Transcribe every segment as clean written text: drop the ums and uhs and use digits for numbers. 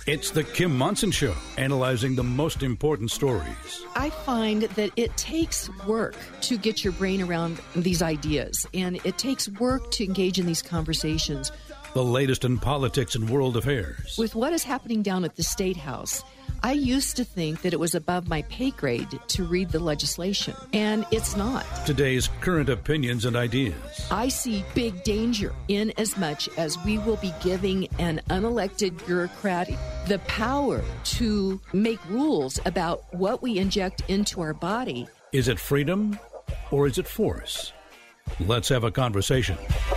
It's the Kim Monson Show, analyzing the most important stories. I find that it takes work to get your brain around these ideas, and it takes work to engage in these conversations. The latest in politics and world affairs. With what is happening down at the State House, I used to think that it was above my pay grade to read the legislation, and it's not. Today's current opinions and ideas. I see big danger in as much as we will be giving an unelected bureaucrat the power to make rules about what we inject into our body. Is it freedom or is it force? Let's have a conversation.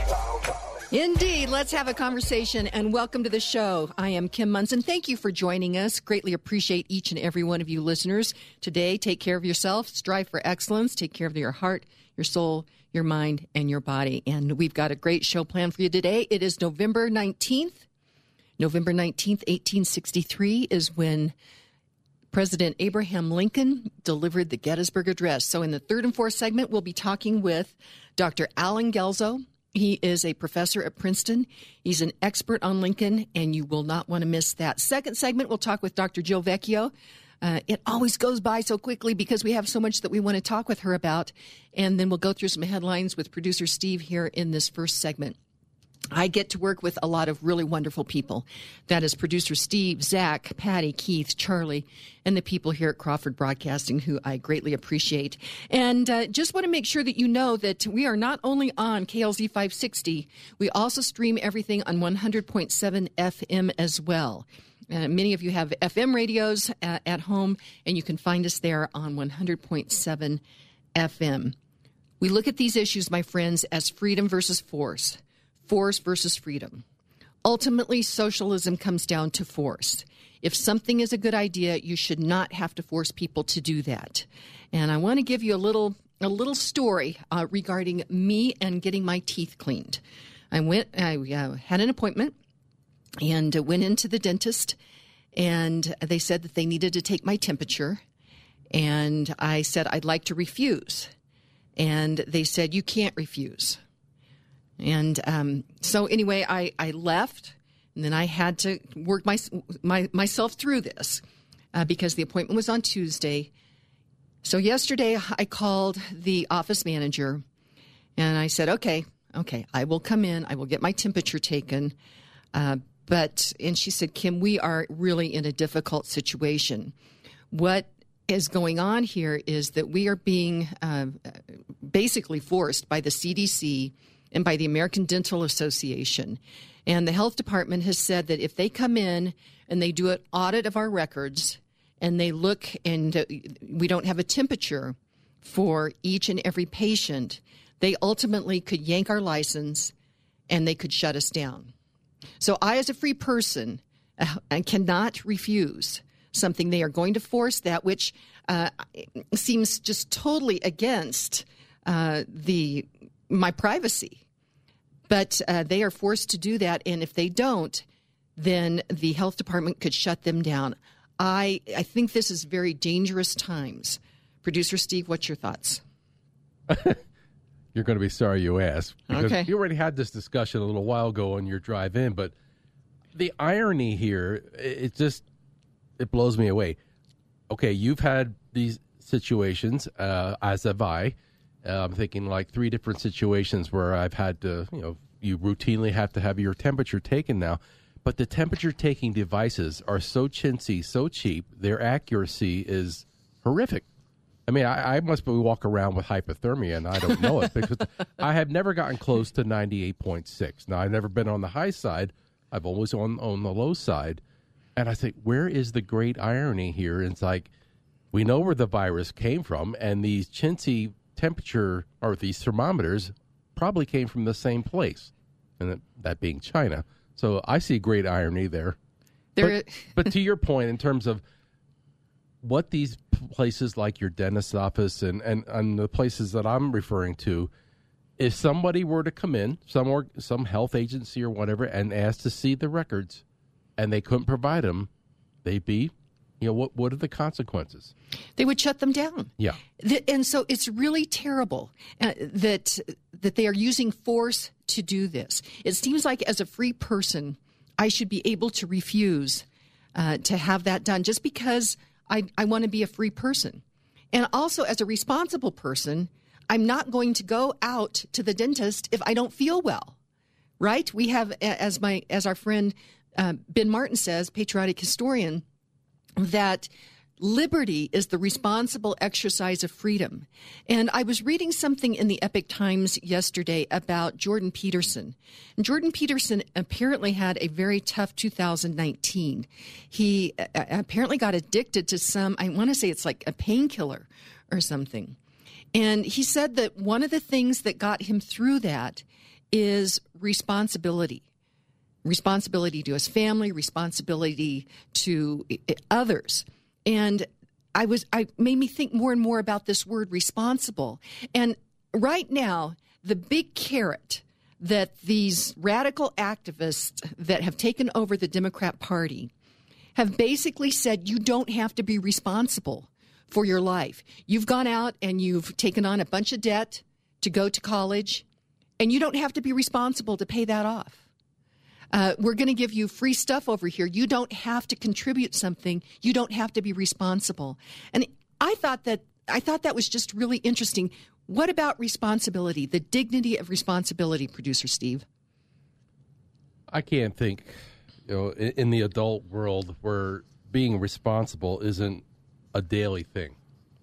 Indeed. Let's have a conversation, and welcome to the show. I am Kim Monson. Thank you for joining us. Greatly appreciate each and every one of you listeners. Today, take care of yourself, strive for excellence, take care of your heart, your soul, your mind, and your body. And we've got a great show planned for you today. It is November 19th. November 19th, 1863 is when President Abraham Lincoln delivered the Gettysburg Address. So in the third and fourth segment, we'll be talking with Dr. Alan Guelzo. He is a professor at Princeton. He's an expert on Lincoln, and you will not want to miss that. Second segment, we'll talk with Dr. Jill Vecchio. It always goes by so quickly because we have so much that we want to talk with her about. And then we'll go through some headlines with producer Steve here in this first segment. I get to work with a lot of really wonderful people. That is producer Steve, Zach, Patty, Keith, Charlie, and the people here at Crawford Broadcasting, who I greatly appreciate. And just want to make sure that you know that we are not only on KLZ 560, we also stream everything on 100.7 FM as well. Many of you have FM radios at home, and you can find us there on 100.7 FM. We look at these issues, my friends, as freedom versus force. Force versus freedom. Ultimately, socialism comes down to force. If something is a good idea, you should not have to force people to do that. And I want to give you a little story regarding me and getting my teeth cleaned. I had an appointment and went into the dentist, and they said that they needed to take my temperature. And I said I'd like to refuse. And they said, you can't refuse. And so anyway, I left, and then I had to work myself through this because the appointment was on Tuesday. So yesterday, I called the office manager, and I said, okay, I will come in. I will get my temperature taken. And she said, Kim, we are really in a difficult situation. What is going on here is that we are being basically forced by the CDC and by the American Dental Association. And the health department has said that if they come in and they do an audit of our records and they look and we don't have a temperature for each and every patient, they ultimately could yank our license and they could shut us down. So I, as a free person, I cannot refuse something. They are going to force that, which seems just totally against my privacy. But they are forced to do that, and if they don't, then the health department could shut them down. I think this is very dangerous times. Producer Steve, what's your thoughts? You're going to be sorry you asked, because okay. You already had this discussion a little while ago on your drive in, but the irony here, it blows me away. Okay, you've had these situations, as have I. I'm thinking like 3 different situations where I've had to, you routinely have to have your temperature taken now. But the temperature taking devices are so chintzy, so cheap, their accuracy is horrific. I mean, I must walk around with hypothermia and I don't know it because I have never gotten close to 98.6. Now, I've never been on the high side. I've always on the low side. And I think, where is the great irony here? And it's like, we know where the virus came from, and these chintzy temperature or these thermometers probably came from the same place, and that being China. So I see great irony there. But to your point, in terms of what these places like your dentist's office and the places that I'm referring to, if somebody were to come in, some health agency or whatever, and ask to see the records, and they couldn't provide them, they'd be, what are the consequences? They would shut them down. Yeah. And so it's really terrible that they are using force to do this. It seems like as a free person, I should be able to refuse to have that done just because I want to be a free person. And also, as a responsible person, I'm not going to go out to the dentist if I don't feel well, right? We have, as our friend Ben Martin says, patriotic historian, that liberty is the responsible exercise of freedom. And I was reading something in the Epoch Times yesterday about Jordan Peterson. And Jordan Peterson apparently had a very tough 2019. He apparently got addicted to some, I want to say it's like a painkiller or something. And he said that one of the things that got him through that is responsibility. Responsibility to his family, responsibility to others. And I made me think more and more about this word responsible. And right now, the big carrot that these radical activists that have taken over the Democrat Party have basically said, you don't have to be responsible for your life. You've gone out and you've taken on a bunch of debt to go to college, and you don't have to be responsible to pay that off. We're going to give you free stuff over here. You don't have to contribute something. You don't have to be responsible. And I thought that was just really interesting. What about responsibility, the dignity of responsibility, Producer Steve? I can't think, in the adult world where being responsible isn't a daily thing.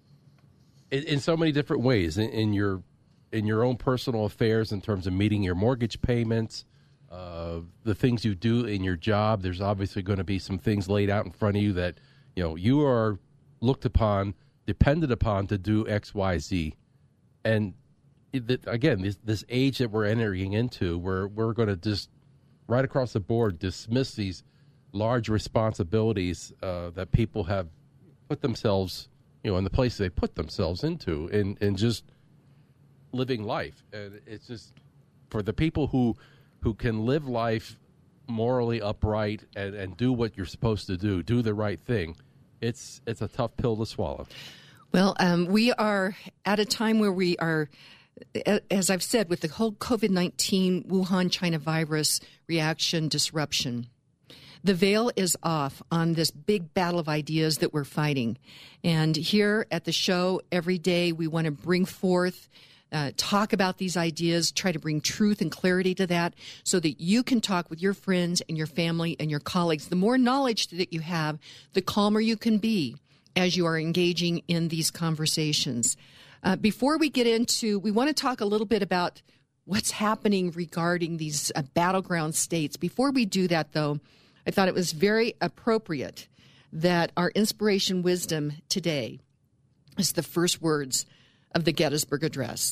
In so many different ways, in your own personal affairs, in terms of meeting your mortgage payments, the things you do in your job. There's obviously going to be some things laid out in front of you that, you are looked upon, depended upon to do X, Y, Z. And again, this age that we're entering into, where we're going to just right across the board dismiss these large responsibilities that people have put themselves, in the places they put themselves into, in just living life. And it's just for the people who can live life morally upright and do what you're supposed to do the right thing, it's a tough pill to swallow. Well, we are at a time where we are, as I've said, with the whole COVID-19 Wuhan China virus reaction disruption. The veil is off on this big battle of ideas that we're fighting. And here at the show, every day we want to bring forth talk about these ideas, try to bring truth and clarity to that so that you can talk with your friends and your family and your colleagues. The more knowledge that you have, the calmer you can be as you are engaging in these conversations. Before we get into, we want to talk a little bit about what's happening regarding these battleground states. Before we do that, though, I thought it was very appropriate that our inspiration wisdom today is the first words of the Gettysburg Address.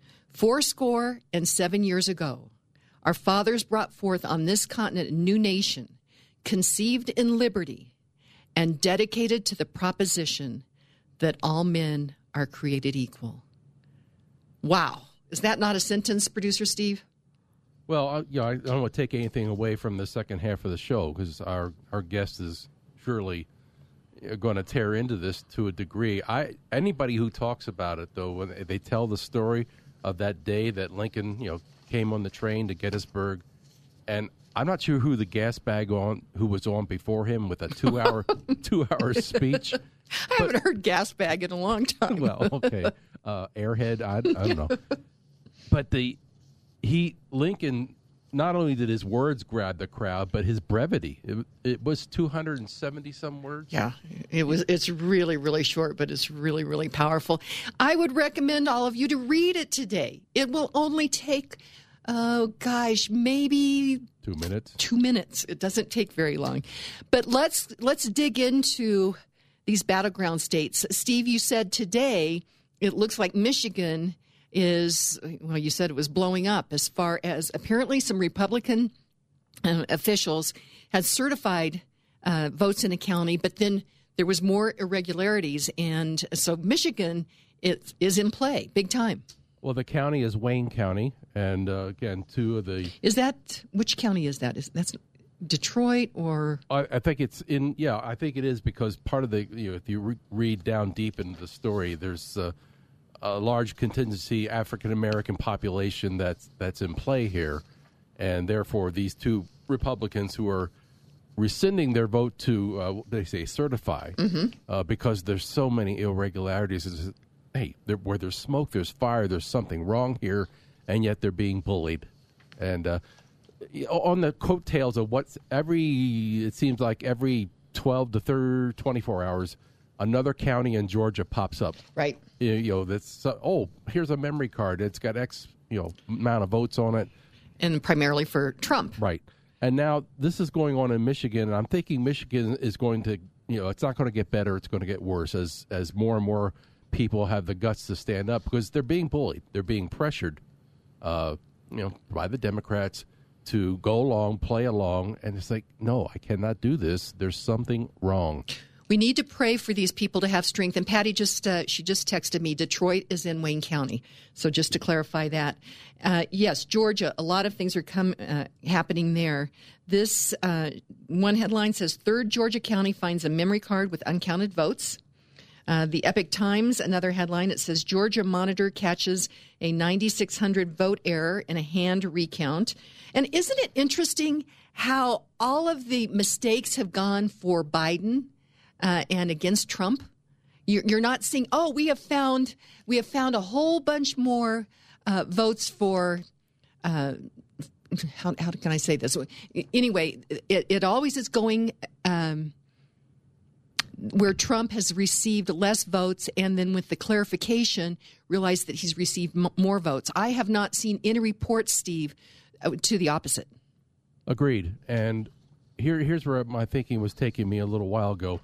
77 years ago, our fathers brought forth on this continent a new nation, conceived in liberty and dedicated to the proposition that all men are created equal. Wow. Is that not a sentence, Producer Steve? Well, I don't want to take anything away from the second half of the show, because our guest is surely going to tear into this to a degree. Anybody who talks about it, though, when they tell the story of that day that Lincoln, came on the train to Gettysburg, and I'm not sure who the gas bag who was on before him with a 2-hour speech. I haven't heard gas bag in a long time. Well, okay, airhead, I don't know, but Lincoln. Not only did his words grab the crowd, but his brevity. It was 270 some words. Yeah, it's really, really short, but it's really, really powerful. I would recommend all of you to read it today. It will only take, maybe 2 minutes. 2 minutes. It doesn't take very long. But let's dig into these battleground states. Steve, you said today it looks like Michigan you said it was blowing up, as far as apparently some Republican officials had certified votes in a county, but then there was more irregularities. And so Michigan is in play big time. Well, the county is Wayne County. And again, two of the... Which county is that? That's Detroit or... I think it's in... Yeah, I think it is, because part of the... if you read down deep into the story, there's... a large contingency African-American population that's in play here, and therefore these two Republicans who are rescinding their vote to, they say, certify, because there's so many irregularities. It's, hey, where there's smoke, there's fire, there's something wrong here, and yet they're being bullied. And on the coattails of it seems like every 12 to 24 hours, another county in Georgia pops up. Right. That's, here's a memory card. It's got X, amount of votes on it. And primarily for Trump. Right. And now this is going on in Michigan, and I'm thinking Michigan is going to, it's not going to get better. It's going to get worse as more and more people have the guts to stand up because they're being bullied. They're being pressured, by the Democrats to go along, play along. And it's like, no, I cannot do this. There's something wrong. We need to pray for these people to have strength. And Patty she just texted me, Detroit is in Wayne County. So just to clarify that. Yes, Georgia, a lot of things are happening there. This one headline says, third Georgia county finds a memory card with uncounted votes. The Epic Times, another headline, it says, Georgia monitor catches a 9,600 vote error in a hand recount. And isn't it interesting how all of the mistakes have gone for Biden and against Trump? You're not seeing, we have found a whole bunch more votes for, how can I say this? Anyway, it always is going where Trump has received less votes, and then with the clarification, realized that he's received more votes. I have not seen any reports, Steve, to the opposite. Agreed. And here's where my thinking was taking me a little while ago.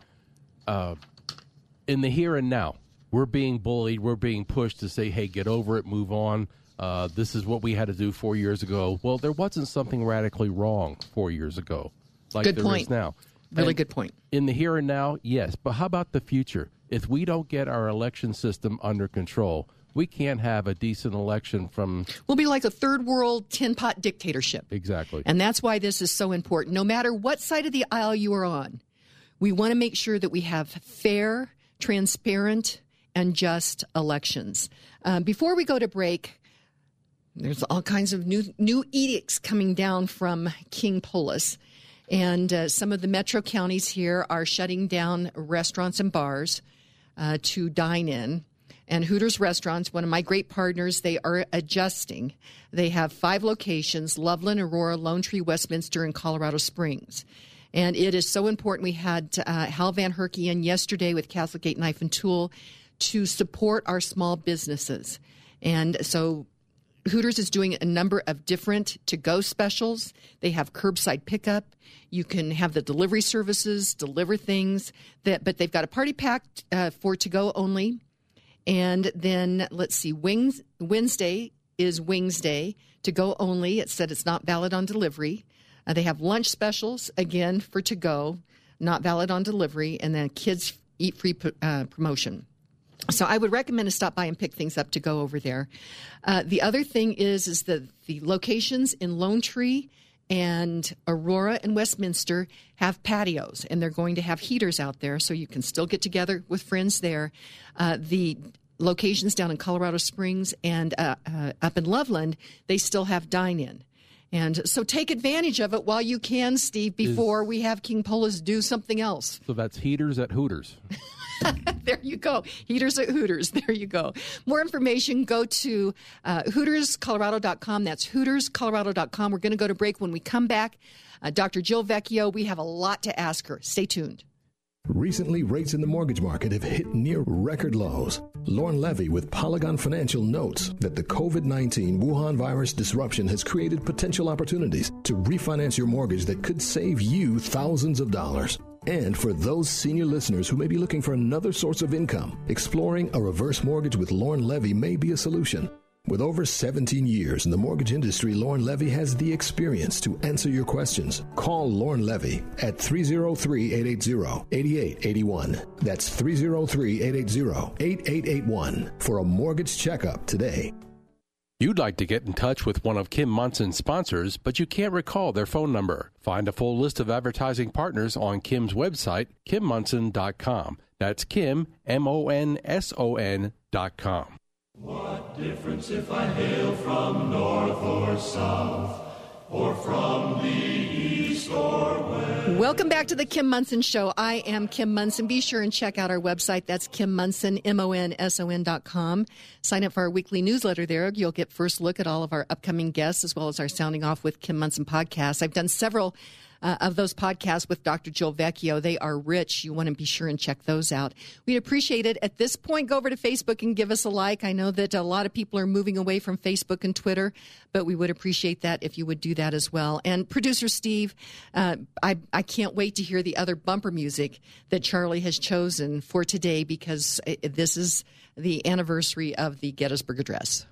In the here and now, we're being bullied. We're being pushed to say, hey, get over it, move on. This is what we had to do 4 years ago. Well, there wasn't something radically wrong 4 years ago like good there point. is now. Really and good point. In the here and now, yes. But how about the future? If we don't get our election system under control, we can't have a decent election from... We'll be like a third world tin-pot dictatorship. Exactly. And that's why this is so important. No matter what side of the aisle you are on, we want to make sure that we have fair, transparent, and just elections. Before we go to break, there's all kinds of new edicts coming down from King Polis. And some of the metro counties here are shutting down restaurants and bars to dine in. And Hooters Restaurants, one of my great partners, they are adjusting. They have 5 locations, Loveland, Aurora, Lone Tree, Westminster, and Colorado Springs. And it is so important. We had Hal Van Herky in yesterday with Castle Gate Knife and Tool to support our small businesses. And so Hooters is doing a number of different to-go specials. They have curbside pickup. You can have the delivery services, deliver things. But they've got a party pack for to-go only. And then, let's see, Wednesday is Wings Day, to-go only. It said it's not valid on delivery. They have lunch specials, again, for to-go, not valid on delivery. And then Kids Eat Free promotion. So I would recommend to stop by and pick things up to go over there. The other thing is that the locations in Lone Tree and Aurora and Westminster have patios, and they're going to have heaters out there so you can still get together with friends there. The locations down in Colorado Springs and up in Loveland, they still have dine-in. And so take advantage of it while you can, Steve, before we have King Polis do something else. So that's heaters at Hooters. There you go. Heaters at Hooters. There you go. More information, go to HootersColorado.com. That's HootersColorado.com. We're going to go to break. When we come back, Dr. Jill Vecchio, we have a lot to ask her. Stay tuned. Recently, rates in the mortgage market have hit near record lows. Lauren Levy with Polygon Financial notes that the COVID-19 Wuhan virus disruption has created potential opportunities to refinance your mortgage that could save you thousands of dollars. And for those senior listeners who may be looking for another source of income, exploring a reverse mortgage with Lauren Levy may be a solution. With over 17 years in the mortgage industry, Lauren Levy has the experience to answer your questions. Call Lauren Levy at 303-880-8881. That's 303-880-8881 for a mortgage checkup today. You'd like to get in touch with one of Kim Munson's sponsors, but you can't recall their phone number. Find a full list of advertising partners on Kim's website, KimMunson.com. That's Kim, MONSON.com. What difference if I hail from north or south? Welcome back to the Kim Monson Show. I am Kim Monson. Be sure and check out our website. That's Kim Monson, MONSON.com. Sign up for our weekly newsletter there. You'll get first look at all of our upcoming guests as well as our Sounding Off with Kim Monson podcast. I've done several of those podcasts with Dr. Jill Vecchio. They are rich. You want to be sure and check those out. We'd appreciate it. At this point, go over to Facebook and give us a like. I know that a lot of people are moving away from Facebook and Twitter, but we would appreciate that if you would do that as well. And producer Steve, I can't wait to hear the other bumper music that Charlie has chosen for today, because this is the anniversary of the Gettysburg Address.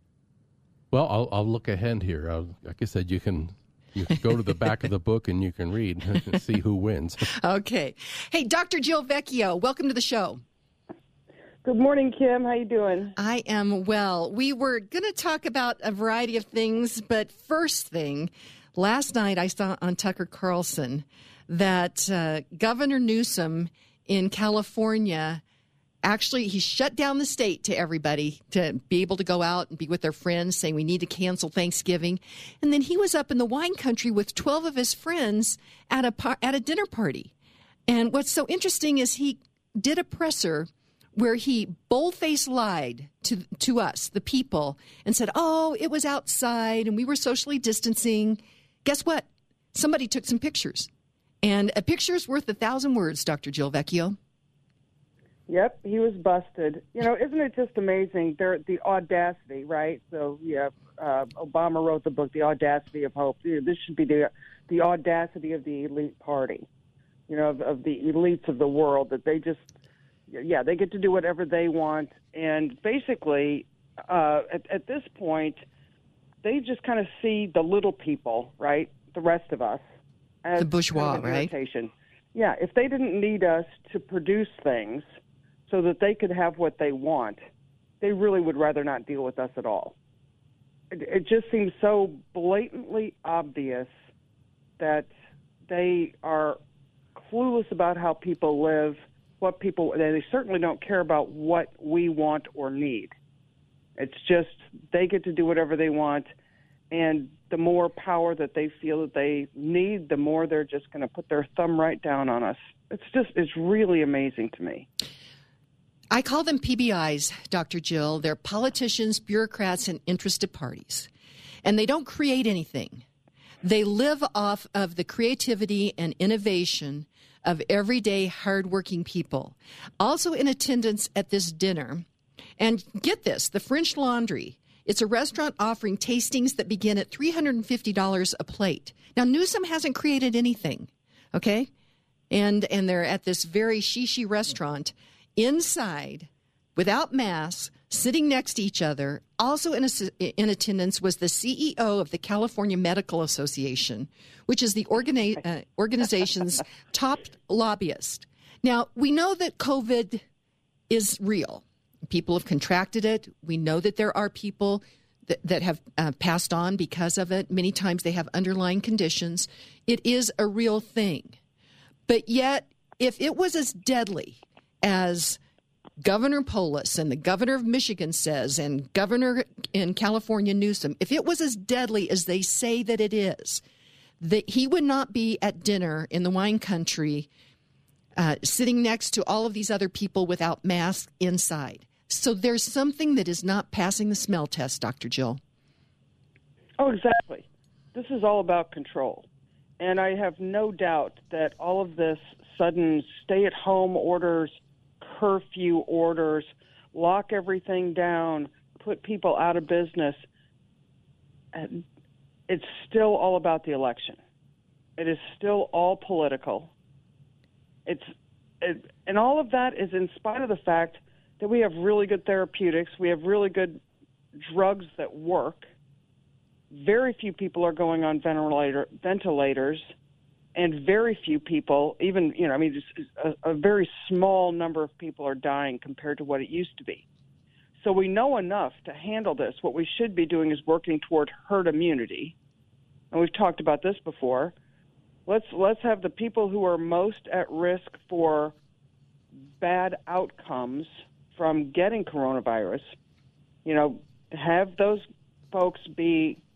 Well, I'll look ahead here. Like I said, you can go to the back of the book and you can read and see who wins. Okay. Hey, Dr. Jill Vecchio, welcome to the show. Good morning, Kim. How you doing? I am well. We were going to talk about a variety of things, but first thing, last night I saw on Tucker Carlson that Governor Newsom in California, actually, he shut down the state to everybody to be able to go out and be with their friends, saying we need to cancel Thanksgiving. And then he was up in the wine country with 12 of his friends at a dinner party. And what's so interesting is he did a presser where he bold-faced lied to us, the people, and said, oh, it was outside and we were socially distancing. Guess what? Somebody took some pictures. And a picture's worth 1,000 words, Dr. Jill Vecchio. Yep, he was busted. You know, isn't it just amazing? The audacity, right? So, yeah, Obama wrote the book, The Audacity of Hope. This should be the audacity of the elite party, you know, of the elites of the world, that they just, yeah, they get to do whatever they want. And basically, at this point, they just kind of see the little people, right, the rest of us, as the bourgeois, kind of right? Irritation. Yeah, if they didn't need us to produce things so that they could have what they want, they really would rather not deal with us at all. It just seems so blatantly obvious that they are clueless about how people live, they certainly don't care about what we want or need. It's just they get to do whatever they want, and the more power that they feel that they need, the more they're just going to put their thumb right down on us. It's really amazing to me. I call them PBIs, Dr. Jill. They're politicians, bureaucrats, and interested parties. And they don't create anything. They live off of the creativity and innovation of everyday, hardworking people. Also in attendance at this dinner, and get this, the French Laundry. It's a restaurant offering tastings that begin at $350 a plate. Now, Newsom hasn't created anything, okay? And they're at this very shishi restaurant inside, without masks, sitting next to each other. Also in attendance was the CEO of the California Medical Association, which is the organization's top lobbyist. Now, we know that COVID is real. People have contracted it. We know that there are people that have passed on because of it. Many times they have underlying conditions. It is a real thing. But yet, if it was as deadly as Governor Polis and the governor of Michigan says, and Governor in California Newsom, if it was as deadly as they say that it is, that he would not be at dinner in the wine country sitting next to all of these other people without masks inside. So there's something that is not passing the smell test, Dr. Jill. Oh, exactly. This is all about control. And I have no doubt that all of this sudden stay-at-home orders, curfew orders, lock everything down, put people out of business, it's still all about the election. It is still all political. And all of that is in spite of the fact that we have really good therapeutics, we have really good drugs that work. Very few people are going on ventilators, and very few people, even, just a very small number of people are dying compared to what it used to be. So we know enough to handle this. What we should be doing is working toward herd immunity. And we've talked about this before. Let's have the people who are most at risk for bad outcomes from getting coronavirus, have those folks be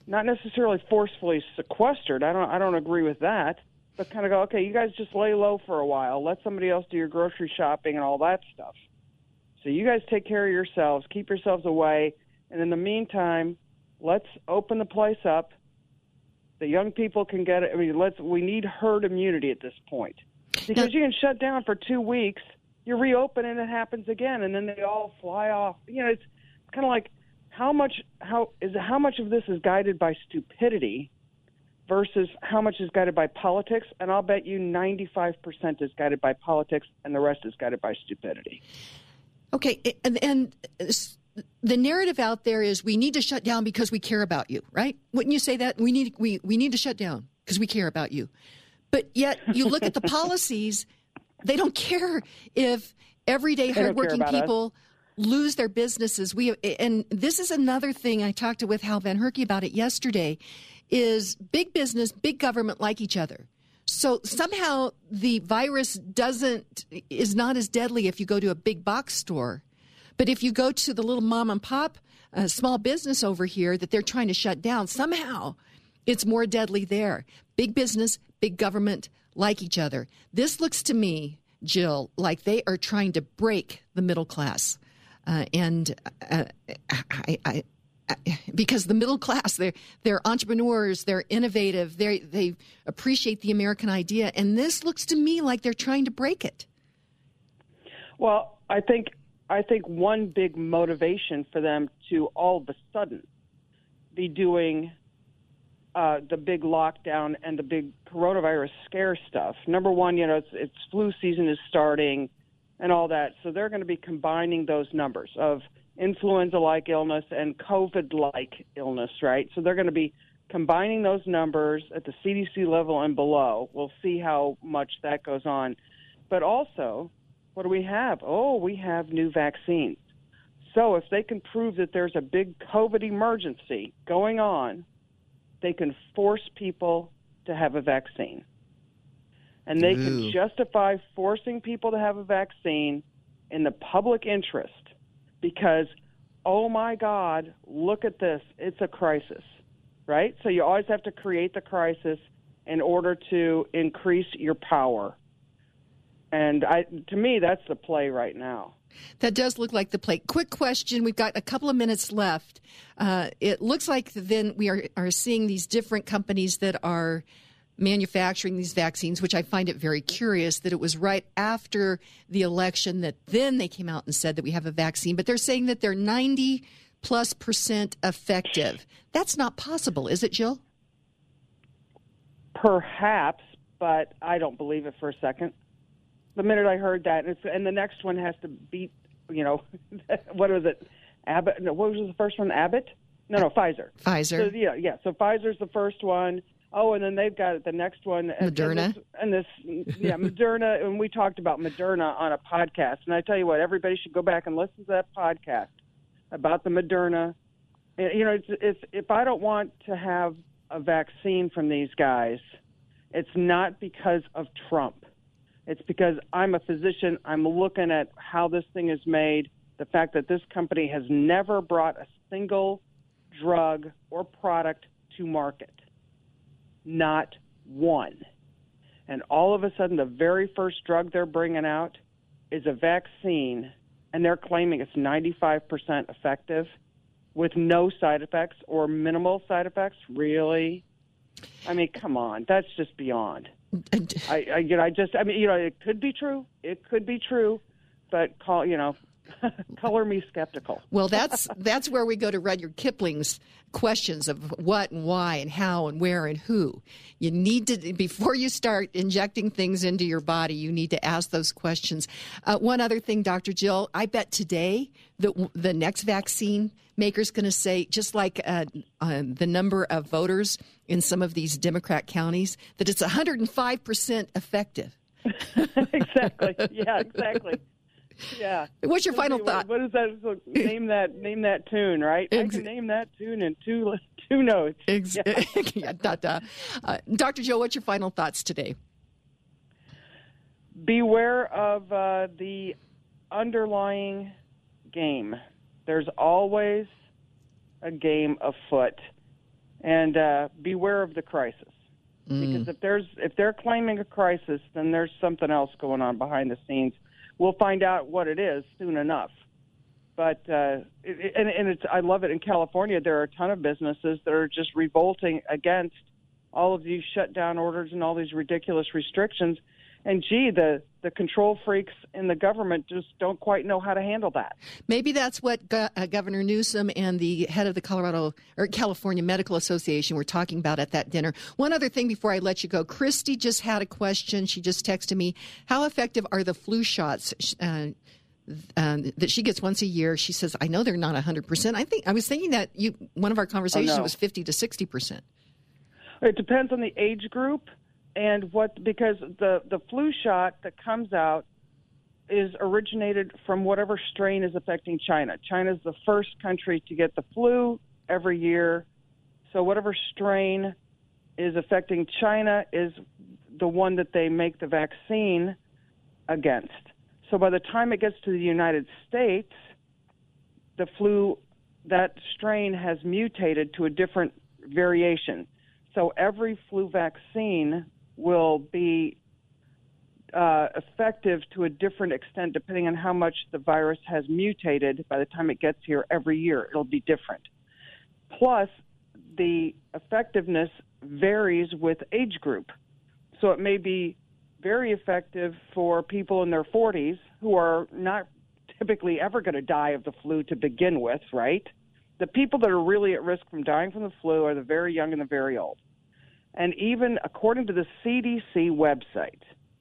not necessarily forcefully sequestered. I don't agree with that. But kind of go, okay, you guys just lay low for a while. Let somebody else do your grocery shopping and all that stuff. So you guys take care of yourselves, keep yourselves away, and in the meantime, let's open the place up. The young people can get it. I mean, we need herd immunity at this point. Because you can shut down for 2 weeks, you reopen and it happens again, and then they all fly off. You know, it's kind of like how much of this is guided by stupidity versus how much is guided by politics, and I'll bet you 95% is guided by politics and the rest is guided by stupidity. Okay, and the narrative out there is we need to shut down because we care about you, right? Wouldn't you say that? We need to shut down because we care about you. But yet you look at the policies, they don't care if everyday hardworking people lose their businesses. And this is another thing I talked with Hal Van Herky about it yesterday, is big business, big government like each other. So somehow the virus is not as deadly if you go to a big box store. But if you go to the little mom and pop small business over here that they're trying to shut down, somehow it's more deadly there. Big business, big government like each other. This looks to me, Jill, like they are trying to break the middle class. Because the middle class, they're entrepreneurs, they're innovative, they appreciate the American idea, and this looks to me like they're trying to break it. Well, I think one big motivation for them to all of a sudden be doing the big lockdown and the big coronavirus scare stuff. Number one, it's flu season is starting and all that, so they're going to be combining those numbers of influenza-like illness and COVID-like illness, right? So they're going to be combining those numbers at the CDC level and below. We'll see how much that goes on. But also, what do we have? Oh, we have new vaccines. So if they can prove that there's a big COVID emergency going on, they can force people to have a vaccine. And they can justify forcing people to have a vaccine in the public interest because, oh my God, look at this. It's a crisis, right? So you always have to create the crisis in order to increase your power. And to me, that's the play right now. That does look like the play. Quick question. We've got a couple of minutes left. It looks like then we are seeing these different companies that are manufacturing these vaccines, which I find it very curious that it was right after the election that then they came out and said that we have a vaccine. But they're saying that they're 90+% effective. That's not possible, is it, Jill? Perhaps, but I don't believe it for a second. The minute I heard that, and the next one has to beat, what was it? Abbott? No, what was the first one? Abbott? No, Pfizer. Pfizer. So, yeah. So Pfizer's the first one. Oh, and then they've got the next one. Moderna. Moderna. And we talked about Moderna on a podcast. And I tell you what, everybody should go back and listen to that podcast about the Moderna. If I don't want to have a vaccine from these guys, it's not because of Trump. It's because I'm a physician. I'm looking at how this thing is made, the fact that this company has never brought a single drug or product to market. Not one. And all of a sudden, the very first drug they're bringing out is a vaccine, and they're claiming it's 95% effective with no side effects or minimal side effects. Really? I mean, come on. That's just beyond. It could be true. It could be true, but color me skeptical. Well, that's where we go to Rudyard Kipling's questions of what and why and how and where and who. You need to, before you start injecting things into your body, you need to ask those questions. One other thing, Dr. Jill, I bet today that the next vaccine maker is going to say, just like the number of voters in some of these Democrat counties, that it's 105% effective. Exactly. Yeah, exactly. Yeah. What's your final thought? What is that? So name that tune, right? I can name that tune in two notes. Dr. Joe, what's your final thoughts today? Beware of the underlying game. There's always a game afoot. and beware of the crisis. Because if they're claiming a crisis, then there's something else going on behind the scenes. We'll find out what it is soon enough. But I love it. In California, there are a ton of businesses that are just revolting against all of these shutdown orders and all these ridiculous restrictions. And, the control freaks in the government just don't quite know how to handle that. Maybe that's what Governor Newsom and the head of the California Medical Association were talking about at that dinner. One other thing before I let you go. Christy just had a question. She just texted me. How effective are the flu shots that she gets once a year? She says, I know they're not 100%. I was thinking that one of our conversations was 50 to 60%. It depends on the age group. And because the flu shot that comes out is originated from whatever strain is affecting China. China's the first country to get the flu every year. So whatever strain is affecting China is the one that they make the vaccine against. So by the time it gets to the United States, the flu, that strain has mutated to a different variation. So every flu vaccine will be effective to a different extent depending on how much the virus has mutated. By the time it gets here every year, it'll be different. Plus, the effectiveness varies with age group. So it may be very effective for people in their 40s who are not typically ever going to die of the flu to begin with, right? The people that are really at risk from dying from the flu are the very young and the very old. And even according to the CDC website,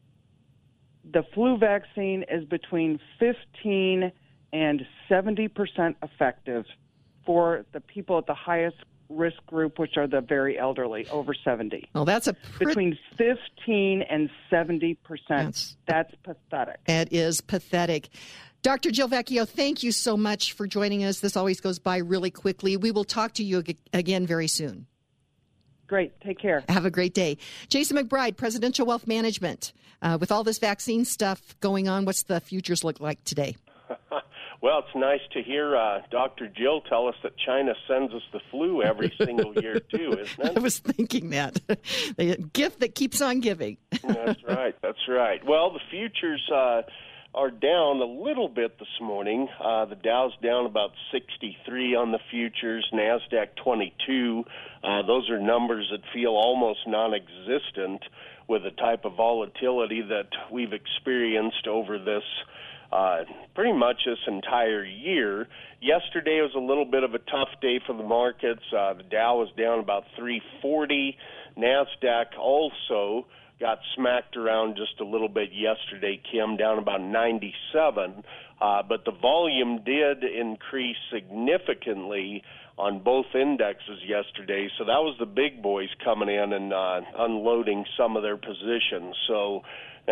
the flu vaccine is between 15 and 70% effective for the people at the highest risk group, which are the very elderly, over 70. Well, that's between 15 and 70%. That's pathetic. It is pathetic. Dr. Jill Vecchio, thank you so much for joining us. This always goes by really quickly. We will talk to you again very soon. Great. Take care. Have a great day. Jason McBride, Presidential Wealth Management. With all this vaccine stuff going on, what's the futures look like today? Well, it's nice to hear Dr. Jill tell us that China sends us the flu every single year, too, isn't it? I was thinking that. The gift that keeps on giving. That's right. That's right. Well, the futures are down a little bit this morning. The Dow's down about 63 on the futures, NASDAQ 22. Those are numbers that feel almost non-existent with the type of volatility that we've experienced over this pretty much this entire year. Yesterday was a little bit of a tough day for the markets. The Dow was down about 340. NASDAQ also got smacked around just a little bit yesterday, Kim, down about 97. But the volume did increase significantally on both indexes yesterday. So that was the big boys coming in and unloading some of their positions. So,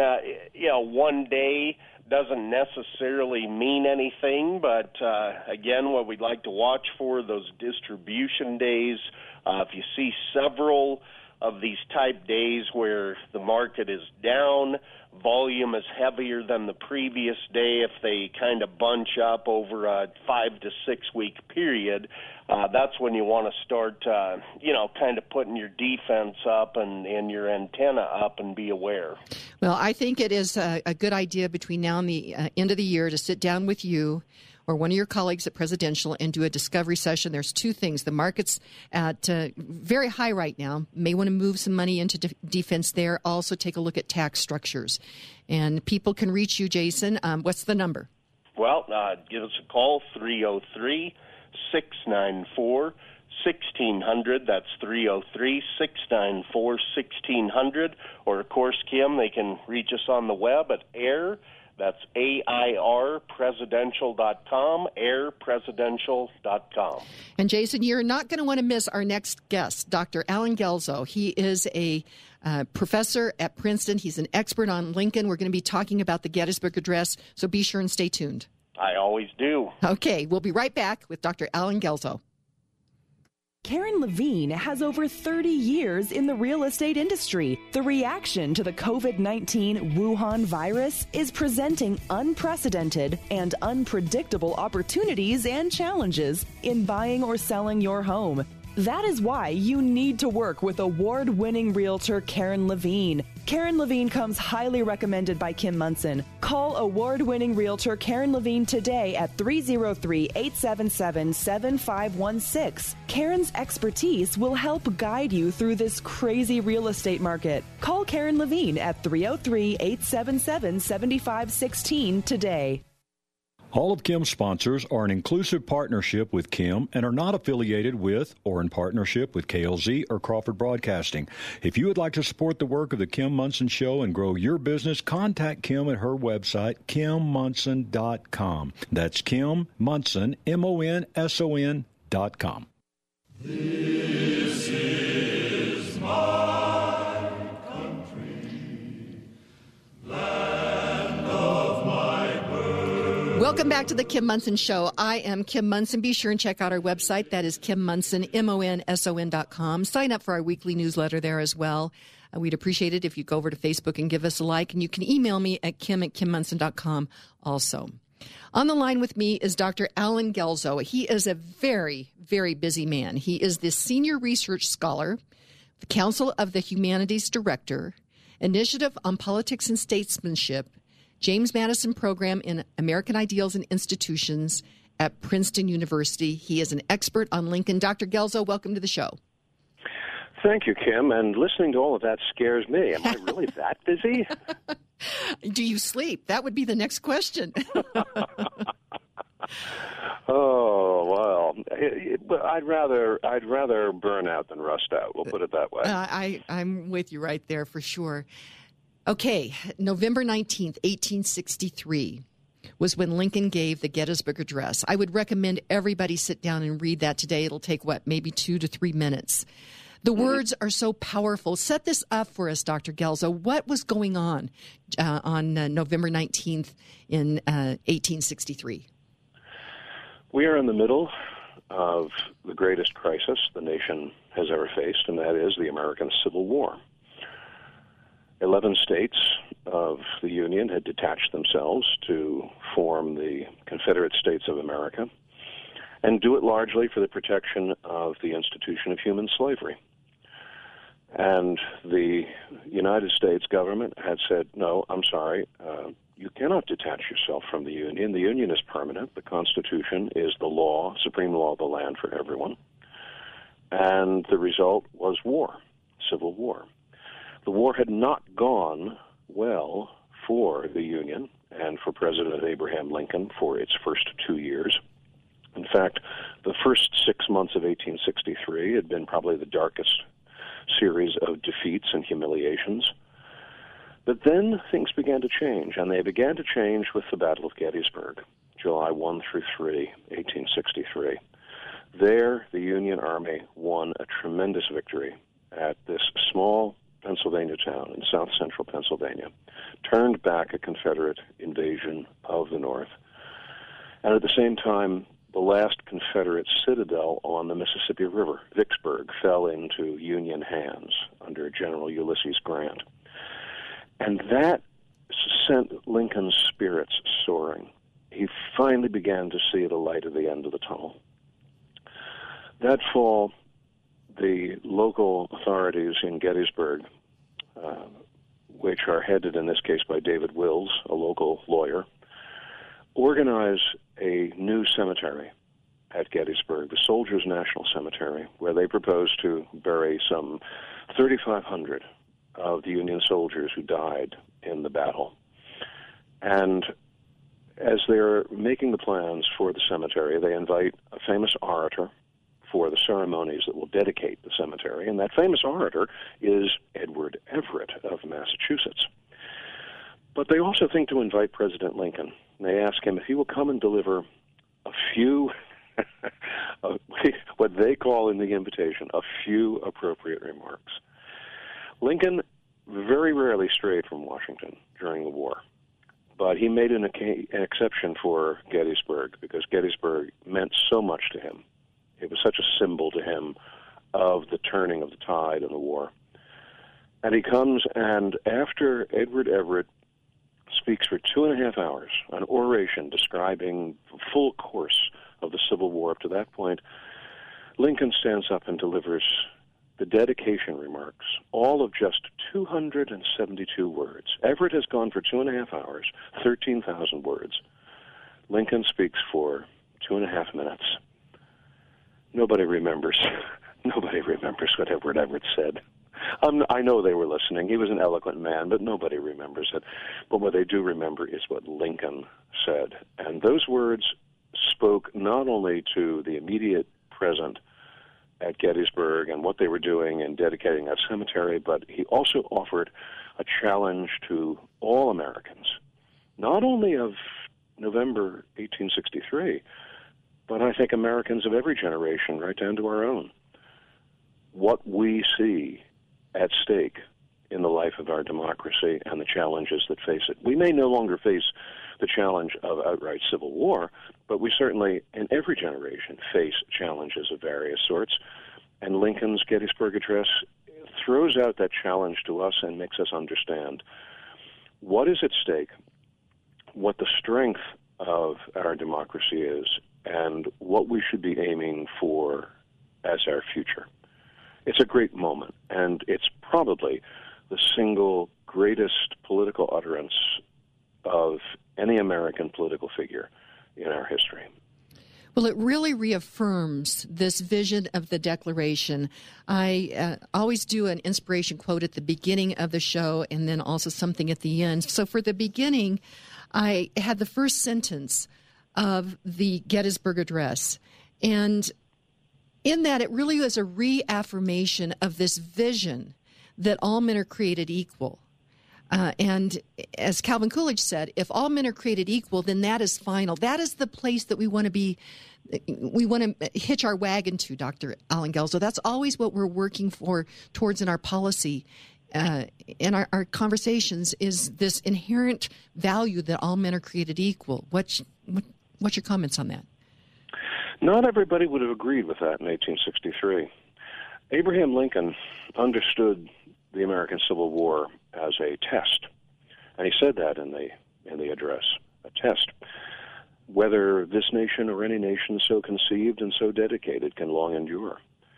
one day doesn't necessarily mean anything, but again, what we'd like to watch for those distribution days. If you see several of these type days where the market is down, volume is heavier than the previous day, if they kind of bunch up over a 5 to 6 week period, that's when you want to start, kind of putting your defense up and your antenna up and be aware. Well, I think it is a good idea between now and the end of the year to sit down with you or one of your colleagues at Presidential and do a discovery session. There's two things. The market's at very high right now. May want to move some money into defense there. Also take a look at tax structures. And people can reach you, Jason. What's the number? Well, give us a call, 303-694-1600. That's 303-694-1600. Or, of course, Kim, they can reach us on the web at AIR. That's AIRpresidential.com, airpresidential.com. And, Jason, you're not going to want to miss our next guest, Dr. Alan Guelzo. He is a professor at Princeton. He's an expert on Lincoln. We're going to be talking about the Gettysburg Address, so be sure and stay tuned. I always do. Okay, we'll be right back with Dr. Alan Guelzo. Karen Levine has over 30 years in the real estate industry. The reaction to the COVID-19 Wuhan virus is presenting unprecedented and unpredictable opportunities and challenges in buying or selling your home. That is why you need to work with award-winning realtor Karen Levine. Karen Levine comes highly recommended by Kim Monson. Call award-winning realtor Karen Levine today at 303-877-7516. Karen's expertise will help guide you through this crazy real estate market. Call Karen Levine at 303-877-7516 today. All of Kim's sponsors are an inclusive partnership with Kim and are not affiliated with or in partnership with KLZ or Crawford Broadcasting. If you would like to support the work of the Kim Monson Show and grow your business, contact Kim at her website, KimMonson.com. That's Kim Monson, MONSON.com. This is my country, land of my birth. Welcome back to the Kim Monson Show. I am Kim Monson. Be sure and check out our website. That is Kim Monson, MONSON.com. Sign up for our weekly newsletter there as well. We'd appreciate it if you go over to Facebook and give us a like. And you can email me at kim@kimmonson.com also. On the line with me is Dr. Allen Guelzo. He is a very, very busy man. He is the Senior Research Scholar, the Council of the Humanities Director, Initiative on Politics and Statesmanship, James Madison Program in American Ideals and Institutions at Princeton University. He is an expert on Lincoln. Dr. Guelzo, welcome to the show. Thank you, Kim. And listening to all of that scares me. Am I really that busy? Do you sleep? That would be the next question. Oh, well, I'd rather burn out than rust out. We'll put it that way. I'm with you right there for sure. Okay, November 19th, 1863 was when Lincoln gave the Gettysburg Address. I would recommend everybody sit down and read that today. It'll take, maybe 2 to 3 minutes. The words are so powerful. Set this up for us, Dr. Guelzo. What was going on November 19th in 1863? We are in the middle of the greatest crisis the nation has ever faced, and that is the American Civil War. 11 states of the Union had detached themselves to form the Confederate States of America and do it largely for the protection of the institution of human slavery. And the United States government had said, no, I'm sorry, you cannot detach yourself from the Union. The Union is permanent. The Constitution is the law, supreme law of the land for everyone. And the result was war, civil war. The war had not gone well for the Union and for President Abraham Lincoln for its first 2 years. In fact, the first 6 months of 1863 had been probably the darkest series of defeats and humiliations. But then things began to change, and they began to change with the Battle of Gettysburg, July 1 through 3, 1863. There, the Union Army won a tremendous victory at this small Pennsylvania town in south central Pennsylvania, turned back a Confederate invasion of the North, and at the same time, the last Confederate citadel on the Mississippi River, Vicksburg, fell into Union hands under General Ulysses Grant. And that sent Lincoln's spirits soaring. He finally began to see the light at the end of the tunnel. That fall, the local authorities in Gettysburg, which are headed in this case by David Wills, a local lawyer, organize a new cemetery at Gettysburg, the Soldiers' National Cemetery, where they propose to bury some 3,500 of the Union soldiers who died in the battle. And as they're making the plans for the cemetery, they invite a famous orator for the ceremonies that will dedicate the cemetery, and that famous orator is Edward Everett of Massachusetts. But they also think to invite President Lincoln. They ask him if he will come and deliver a few, what they call in the invitation, a few appropriate remarks. Lincoln very rarely strayed from Washington during the war, but he made an exception for Gettysburg because Gettysburg meant so much to him. It was such a symbol to him of the turning of the tide in the war. And he comes, and after Edward Everett speaks for 2.5 hours, an oration describing the full course of the Civil War up to that point, Lincoln stands up and delivers the dedication remarks, all of just 272 words. Everett has gone for 2.5 hours, 13,000 words. Lincoln speaks for 2.5 minutes. Nobody remembers. Nobody remembers what Edward Everett said. I know they were listening. He was an eloquent man, but nobody remembers it. But what they do remember is what Lincoln said. And those words spoke not only to the immediate present at Gettysburg and what they were doing in dedicating that cemetery, but he also offered a challenge to all Americans, not only of November 1863, but I think Americans of every generation, right down to our own. What we see at stake in the life of our democracy and the challenges that face it. We may no longer face the challenge of outright civil war, but we certainly, in every generation, face challenges of various sorts. And Lincoln's Gettysburg Address throws out that challenge to us and makes us understand what is at stake, what the strength of our democracy is, and what we should be aiming for as our future. It's a great moment, and it's probably the single greatest political utterance of any American political figure in our history. Well, it really reaffirms this vision of the Declaration. I always do an inspiration quote at the beginning of the show and then also something at the end. So for the beginning, I had the first sentence of the Gettysburg Address. And in that, it really was a reaffirmation of this vision that all men are created equal. And as Calvin Coolidge said, if all men are created equal, then that is final. That is the place that we want to be. We want to hitch our wagon to, Dr. Allen Guelzo. That's always what we're working for towards in our policy, in our conversations, is this inherent value that all men are created equal. What's your comments on that? Not everybody would have agreed with that in 1863. Abraham Lincoln understood the American Civil War as a test, and he said that in the address, a test. Whether this nation or any nation so conceived and so dedicated can long endure.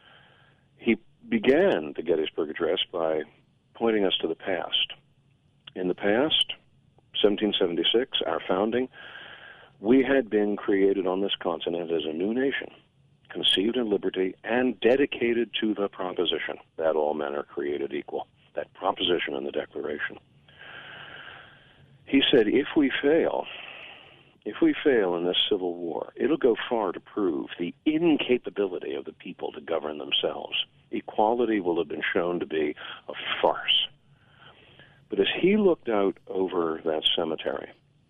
He began the Gettysburg Address by pointing us to the past. In the past, 1776, our founding, we had been created on this continent as a new nation, conceived in liberty and dedicated to the proposition that all men are created equal, that proposition in the Declaration. He said, if we fail in this Civil War, it'll go far to prove the incapability of the people to govern themselves. Equality will have been shown to be a farce. But as he looked out over that cemetery,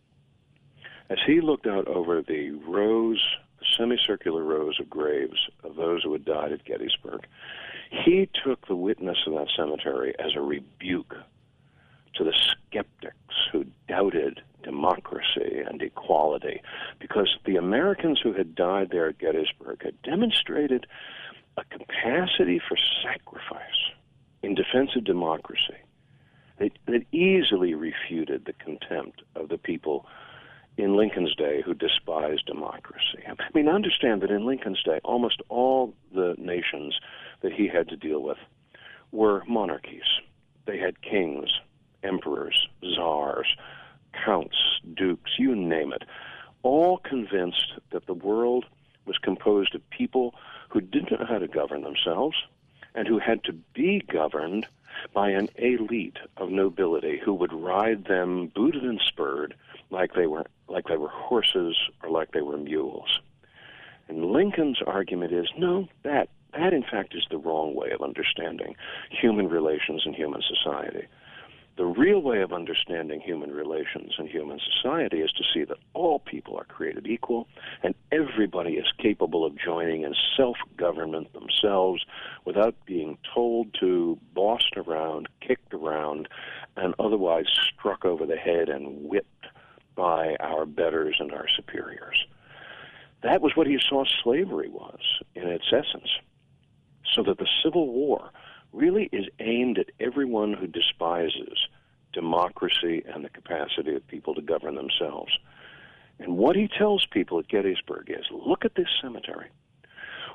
as he looked out over the rows, the semicircular rows of graves of those who had died at Gettysburg, he took the witness of that cemetery as a rebuke to the skeptics who doubted democracy and equality, because the Americans who had died there at Gettysburg had demonstrated a capacity for sacrifice in defense of democracy that easily refuted the contempt of the people in Lincoln's day who despised democracy. I mean, understand that in Lincoln's day, almost all the nations that he had to deal with were monarchies. They had kings, emperors, czars, counts, dukes, you name it, all convinced that the world was composed of people who didn't know how to govern themselves and who had to be governed by an elite of nobility who would ride them booted and spurred like they were horses or like they were mules. And Lincoln's argument is, no, that in fact is the wrong way of understanding human relations and human society. The real way of understanding human relations and human society is to see that all people are created equal and everybody is capable of joining in self-government themselves without being told to, bossed around, kicked around, and otherwise struck over the head and whipped by our betters and our superiors. That was what he saw slavery was in its essence. So that the Civil War really is aimed at everyone who despises democracy and the capacity of people to govern themselves. And what he tells people at Gettysburg is, look at this cemetery.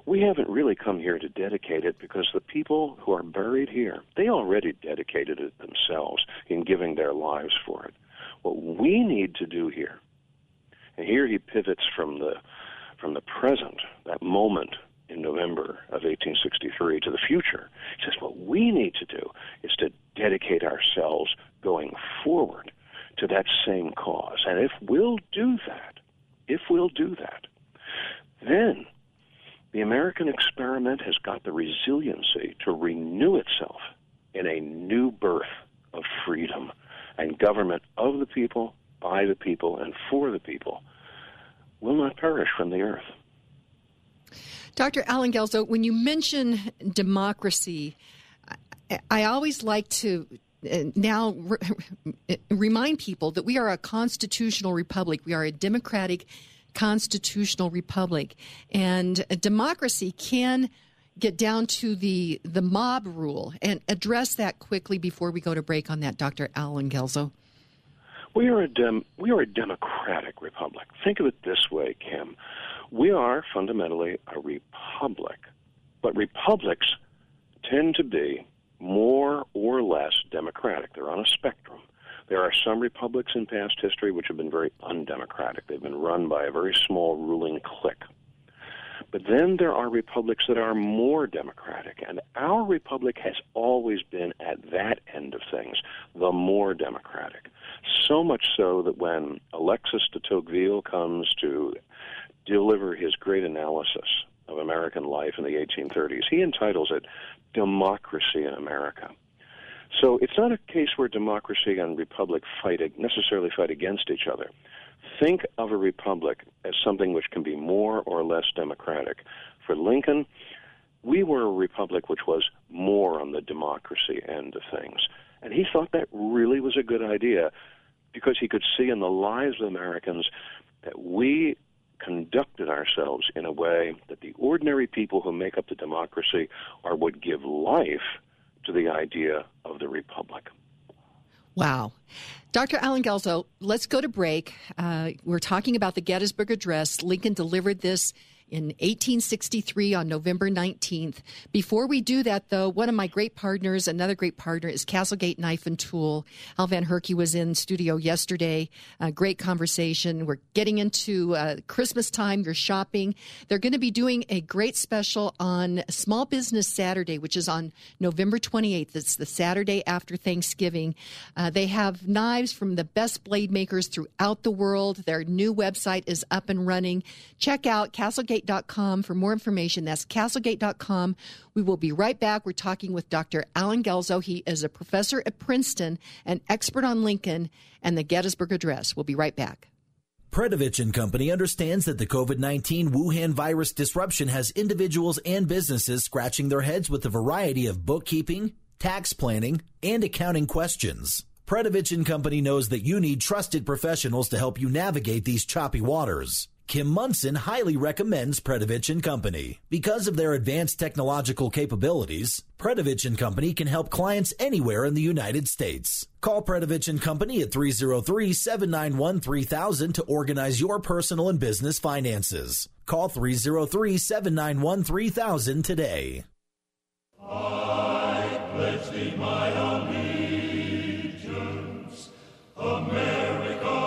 We haven't really come here to dedicate it because the people who are buried here, they already dedicated it themselves in giving their lives for it. What we need to do here, and here he pivots from the present, that moment in November of 1863, to the future. He says what we need to do is to dedicate ourselves going forward to that same cause. And if we'll do that, then the American experiment has got the resiliency to renew itself in a new birth of freedom and government of the people, by the people, and for the people will not perish from the earth. Dr. Allen Guelzo, when you mention democracy, I always like to now remind people that we are a constitutional republic. We are a democratic constitutional republic. And a democracy can get down to the mob rule, and address that quickly before we go to break on that, Dr. Allen Guelzo. We are a democratic republic. Think of it this way, Kim. We are fundamentally a republic, but republics tend to be more or less democratic. They're on a spectrum. There are some republics in past history which have been very undemocratic. They've been run by a very small ruling clique. But then there are republics that are more democratic, and our republic has always been at that end of things, the more democratic. So much so that when Alexis de Tocqueville comes to deliver his great analysis of American life in the 1830s, he entitles it Democracy in America. So it's not a case where democracy and republic necessarily fight against each other. Think of a republic as something which can be more or less democratic. For Lincoln, we were a republic which was more on the democracy end of things. And he thought that really was a good idea because he could see in the lives of Americans that we conducted ourselves in a way that the ordinary people who make up the democracy would give life to the idea of the republic. Wow. Dr. Allen Guelzo, let's go to break. We're talking about the Gettysburg Address. Lincoln delivered this in 1863 on November 19th. Before we do that, though, one of my great partners, another great partner, is Castlegate Knife and Tool. Al Van Herky was in studio yesterday. Great conversation. We're getting into Christmas time. You're shopping. They're going to be doing a great special on Small Business Saturday, which is on November 28th. It's the Saturday after Thanksgiving. They have knives from the best blade makers throughout the world. Their new website is up and running. Check out Castlegate.com for more information. That's Castlegate.com. We will be right back. We're talking with Dr. Allen Guelzo. He is a professor at Princeton, an expert on Lincoln and the Gettysburg Address. We'll be right back. Predovich & Company understands that the COVID-19 Wuhan virus disruption has individuals and businesses scratching their heads with a variety of bookkeeping, tax planning, and accounting questions. Predovich & Company knows that you need trusted professionals to help you navigate these choppy waters. Kim Munson highly recommends Predovich & Company. Because of their advanced technological capabilities, Predovich & Company can help clients anywhere in the United States. Call Predovich & Company at 303-791-3000 to organize your personal and business finances. Call 303-791-3000 today. I pledge thee my allegiance, America.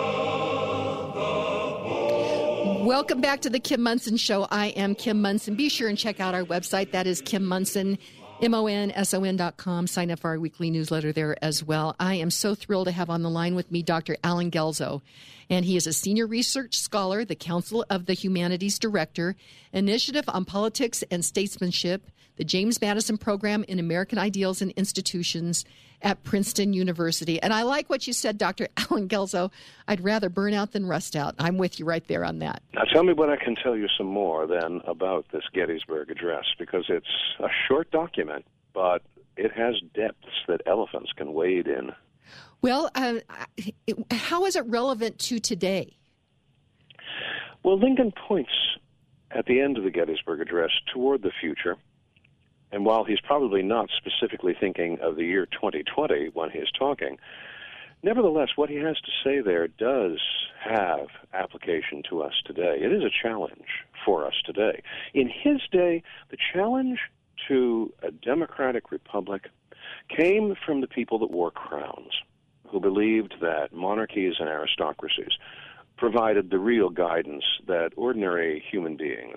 Welcome back to the Kim Munson Show. I am Kim Munson. Be sure and check out our website. That is Kim Munson, MONSON.com. Sign up for our weekly newsletter there as well. I am so thrilled to have on the line with me Dr. Allen Guelzo. And he is a senior research scholar, the Council of the Humanities Director, Initiative on Politics and Statesmanship, the James Madison Program in American Ideals and Institutions at Princeton University. And I like what you said, Dr. Allen Guelzo. I'd rather burn out than rust out. I'm with you right there on that. Now tell me what I can tell you some more then about this Gettysburg Address, because it's a short document, but it has depths that elephants can wade in. Well, how is it relevant to today? Well, Lincoln points at the end of the Gettysburg Address toward the future. And while he's probably not specifically thinking of the year 2020 when he's talking, Nevertheless, what he has to say there does have application to us today. It is a challenge for us today. In his day, the challenge to a democratic republic came from the people that wore crowns, who believed that monarchies and aristocracies provided the real guidance that ordinary human beings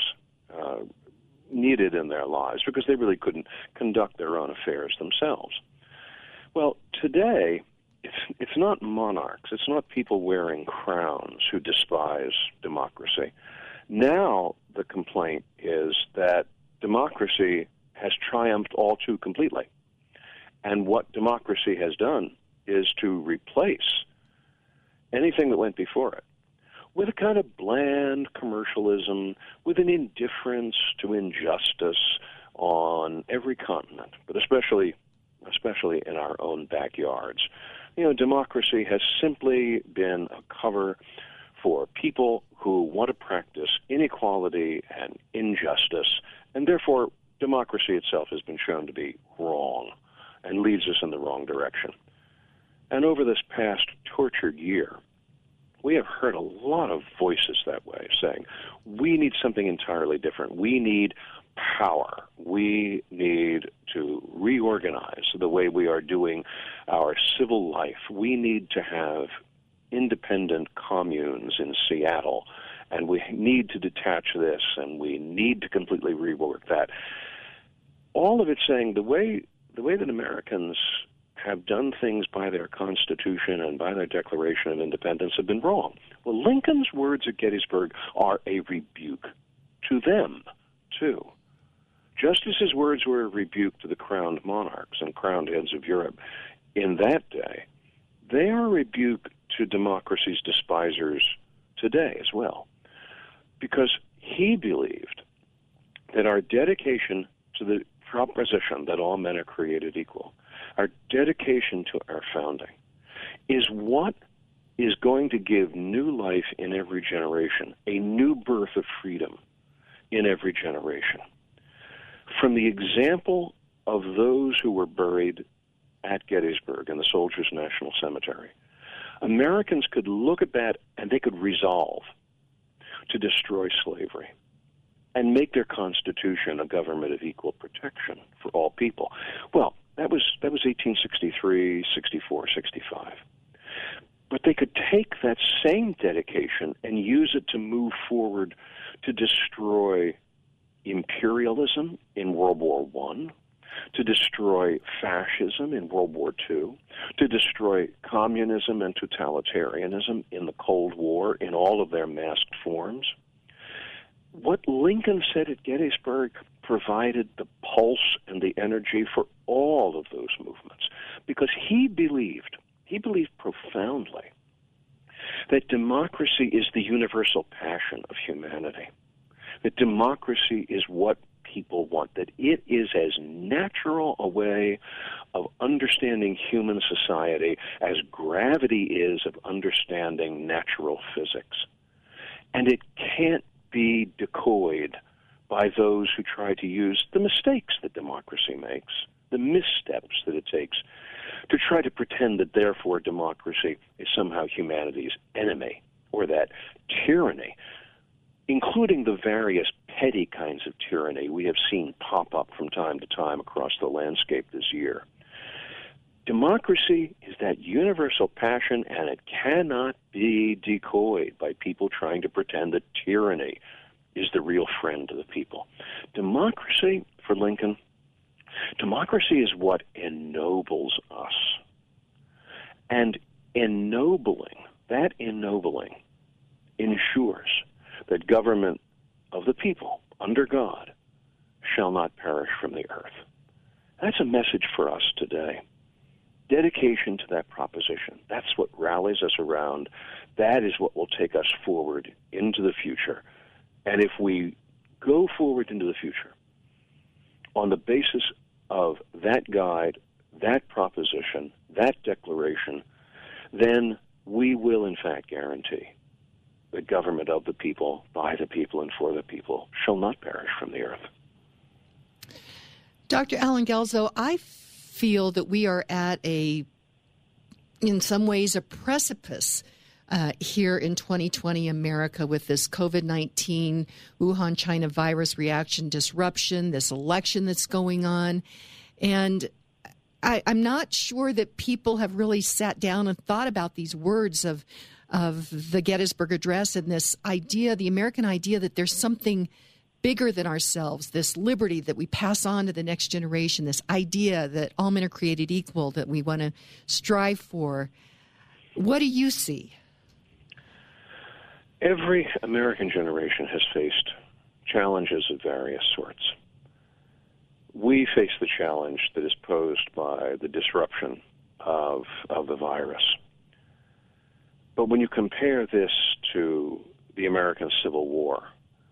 needed in their lives because they really couldn't conduct their own affairs themselves. Well, today, it's not monarchs, it's not people wearing crowns who despise democracy. Now the complaint is that democracy has triumphed all too completely. And what democracy has done is to replace anything that went before it with a kind of bland commercialism, with an indifference to injustice on every continent, but especially in our own backyards. You know, democracy has simply been a cover for people who want to practice inequality and injustice, and therefore democracy itself has been shown to be wrong and leads us in the wrong direction. And over this past tortured year, we have heard a lot of voices that way, saying, we need something entirely different. We need power. We need to reorganize the way we are doing our civil life. We need to have independent communes in Seattle, and we need to detach this, and we need to completely rework that. All of it saying the way that Americans have done things by their Constitution and by their Declaration of Independence have been wrong. Well, Lincoln's words at Gettysburg are a rebuke to them, too. Just as his words were a rebuke to the crowned monarchs and crowned heads of Europe in that day, they are a rebuke to democracy's despisers today as well. Because he believed that our dedication to the proposition that all men are created equal, our dedication to our founding, is what is going to give new life in every generation, a new birth of freedom in every generation. From the example of those who were buried at Gettysburg in the Soldiers' National Cemetery, Americans could look at that and they could resolve to destroy slavery and make their Constitution a government of equal protection for all people. Well, that was 1863, 64, 65. But they could take that same dedication and use it to move forward to destroy imperialism in World War I, to destroy fascism in World War II, to destroy communism and totalitarianism in the Cold War in all of their masked forms. What Lincoln said at Gettysburg provided the pulse and the energy for all of those movements, because he believed profoundly that democracy is the universal passion of humanity, that democracy is what people want, that it is as natural a way of understanding human society as gravity is of understanding natural physics. And it can't be decoyed by those who try to use the mistakes that democracy makes, the missteps that it takes, to try to pretend that therefore democracy is somehow humanity's enemy, or that tyranny, including the various petty kinds of tyranny we have seen pop up from time to time across the landscape this year. Democracy is that universal passion, and it cannot be decoyed by people trying to pretend that tyranny is the real friend of the people. Democracy, for Lincoln, democracy is what ennobles us. And that ennobling ensures that government of the people, under God, shall not perish from the earth. That's a message for us today. Dedication to that proposition. That's what rallies us around. That is what will take us forward into the future. And if we go forward into the future on the basis of that guide, that proposition, that declaration, then we will in fact guarantee the government of the people, by the people, and for the people shall not perish from the earth. Dr. Allen Guelzo, I feel that we are at a in some ways, a precipice here in 2020 America with this COVID-19 Wuhan, China virus reaction disruption, this election that's going on. And I'm not sure that people have really sat down and thought about these words of the Gettysburg Address and this idea, the American idea that there's something bigger than ourselves, this liberty that we pass on to the next generation, this idea that all men are created equal, that we want to strive for. What do you see? Every American generation has faced challenges of various sorts. We face the challenge that is posed by the disruption of the virus. But when you compare this to the American Civil War,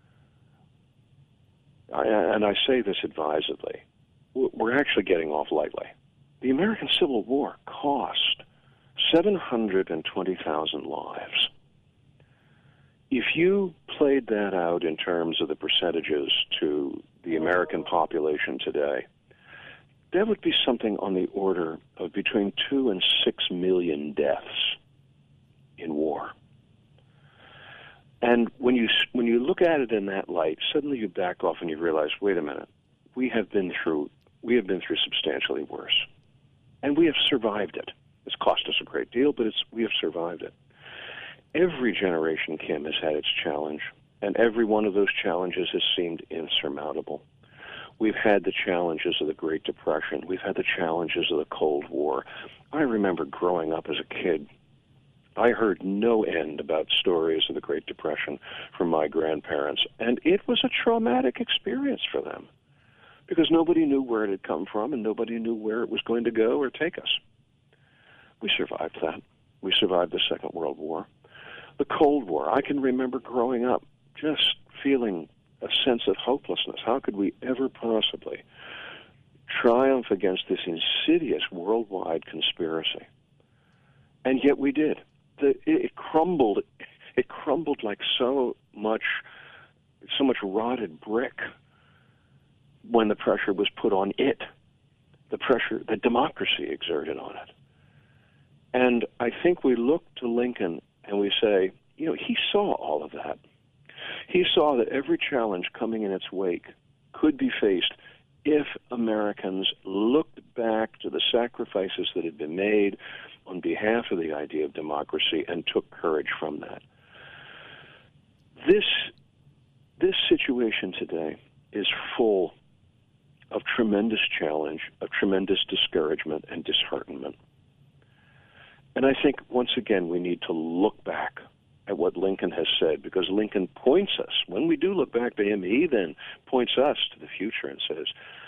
and I say this advisedly, we're actually getting off lightly. The American Civil War cost 720,000 lives. If you played that out in terms of the percentages to the American population today, that would be something on the order of between 2 and 6 million deaths in war. And when you look at it in that light, suddenly you back off and you realize, wait a minute, we have been through substantially worse, and we have survived it. It's cost us a great deal, but we have survived it. Every generation, Kim, has had its challenge, and every one of those challenges has seemed insurmountable. We've had the challenges of the Great Depression. We've had the challenges of the Cold War. I remember growing up as a kid, I heard no end about stories of the Great Depression from my grandparents, and it was a traumatic experience for them because nobody knew where it had come from and nobody knew where it was going to go or take us. We survived that. We survived the Second World War. The Cold War, I can remember growing up just feeling a sense of hopelessness. How could we ever possibly triumph against this insidious worldwide conspiracy? And yet we did. It crumbled. It crumbled like so much rotted brick when the pressure was put on it, the pressure that democracy exerted on it. And I think we look to Lincoln and we say, he saw all of that. He saw that every challenge coming in its wake could be faced if Americans looked back to the sacrifices that had been made on behalf of the idea of democracy and took courage from that. This situation today is full of tremendous challenge, of tremendous discouragement and disheartenment. And I think, once again, we need to look back at what Lincoln has said, because Lincoln points us. When we do look back to him, he then points us to the future and says,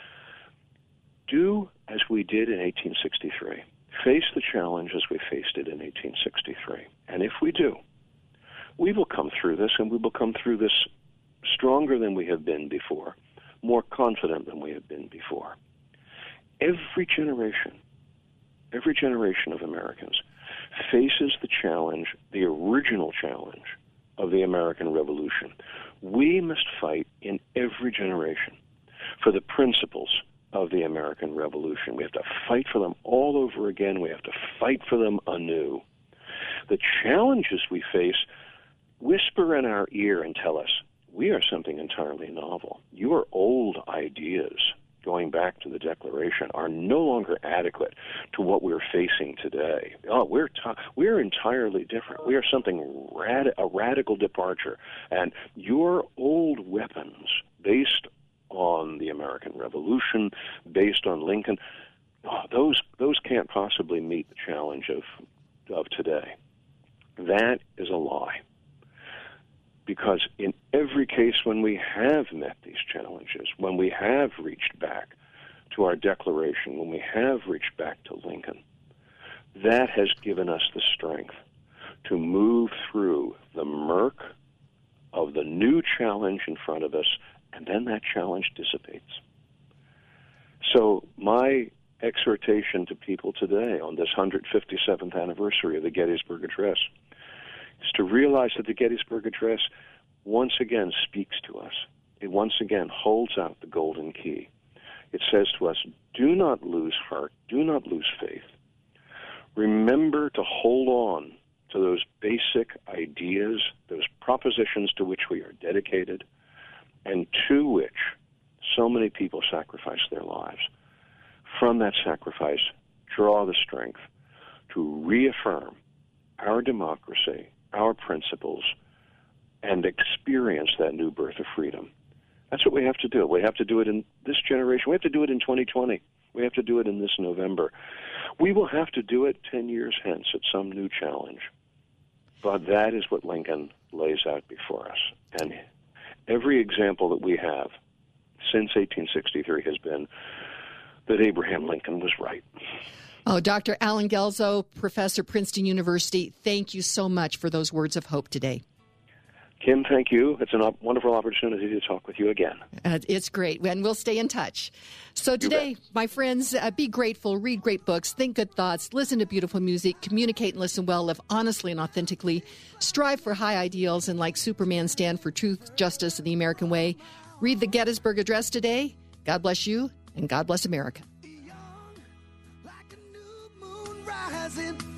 do as we did in 1863. Face the challenge as we faced it in 1863. And if we do, we will come through this, and we will come through this stronger than we have been before, more confident than we have been before. Every generation of Americans faces the challenge, the original challenge of the American Revolution. We must fight in every generation for the principles of the American Revolution. We have to fight for them all over again. We have to fight for them anew. The challenges we face whisper in our ear and tell us, we are something entirely novel. Your old ideas, going back to the Declaration, are no longer adequate to what we're facing today. We're entirely different. We are something a radical departure. And your old weapons, based on the American Revolution, based on Lincoln, those can't possibly meet the challenge of today. That is a lie. Because in every case when we have met these challenges, when we have reached back to our Declaration, when we have reached back to Lincoln, that has given us the strength to move through the murk of the new challenge in front of us, and then that challenge dissipates. So my exhortation to people today on this 157th anniversary of the Gettysburg Address is to realize that the Gettysburg Address once again speaks to us. It once again holds out the golden key. It says to us, do not lose heart, do not lose faith. remember to hold on to those basic ideas, those propositions to which we are dedicated, and to which so many people sacrifice their lives. From that sacrifice, draw the strength to reaffirm our democracy, our principles, and experience that new birth of freedom. That's what we have to do. We have to do it in this generation. We have to do it in 2020. We have to do it in this November. We will have to do it 10 years hence at some new challenge. But that is what Lincoln lays out before us. And every example that we have since 1863 has been that Abraham Lincoln was right. Oh, Dr. Alan Guelzo, Professor, Princeton University, thank you so much for those words of hope today. Kim, thank you. It's a wonderful opportunity to talk with you again. It's great, and we'll stay in touch. So today, my friends, be grateful, read great books, think good thoughts, listen to beautiful music, communicate and listen well, live honestly and authentically, strive for high ideals, and like Superman, stand for truth, justice, and the American way. Read the Gettysburg Address today. God bless you, and God bless America. Like a new moon rising